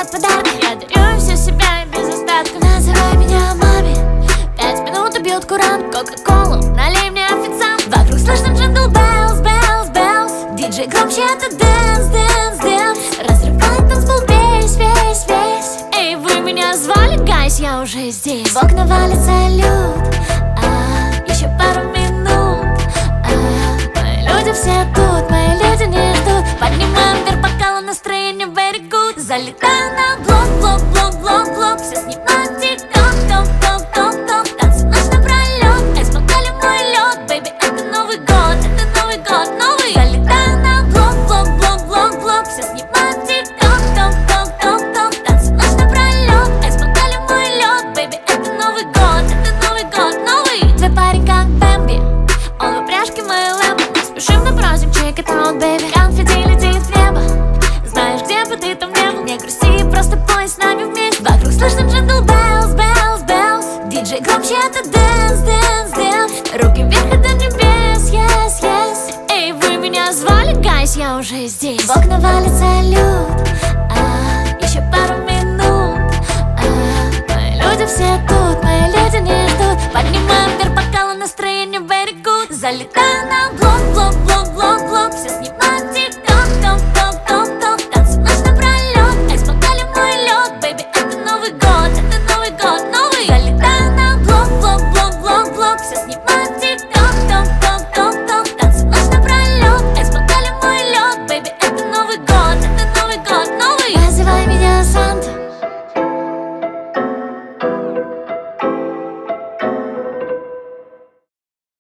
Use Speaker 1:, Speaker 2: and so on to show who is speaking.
Speaker 1: хотят подарок. Я дарю все себя и без остатка. Называй меня маме. 5 минут убьет курант. Кока-колу налей мне, официант. Вокруг слышно джингл беллс, беллс, беллс. Диджей громче, это дэнс, дэнс, дэнс. Разрывает танцпол весь, весь, весь. Эй, вы меня звали, гайс, я уже здесь. В окна валит салют. Еще пару минут. Мои люди все тут, мои люди не ждут. Поднимаем вверх бокалы, настроение very good. Залетаю на блок, блок, блок, блок, блок. Все снимают тик-ток, ток, ток, ток, ток. Танцы ночь напролет, экс-модели мой лед. Бэйби, это Новый год, это Новый год, новый. Залетаю на блок, блок, блок, блок, блок. Все снимают тик-ток, ток, ток, ток, ток. Танцы ночь напролет, экс-модели мой лед. Бэйби, это Новый год, новый. Твой парень как Бэмби, он в упряжке моей лэмбо. Спешим на праздник, check it out, baby. Конфетти летит в небо. Знаешь, где бы ты там не был, не грусти, просто пой с нами вместе. Вокруг слышно джингл беллс, беллс, беллс. Диджей громче, это дэнс, дэнс, дэнс. Руки вверх, это небес, yes, yes. Эй, вы меня звали, гайс, я уже здесь. В окна валит салют. Еще пару минут. Мои люди все тут, мои люди не ждут. Поднимаем вверх бокалы, настроение very good. Залетаю на блок, блок, блок, блок, блок. Все снимают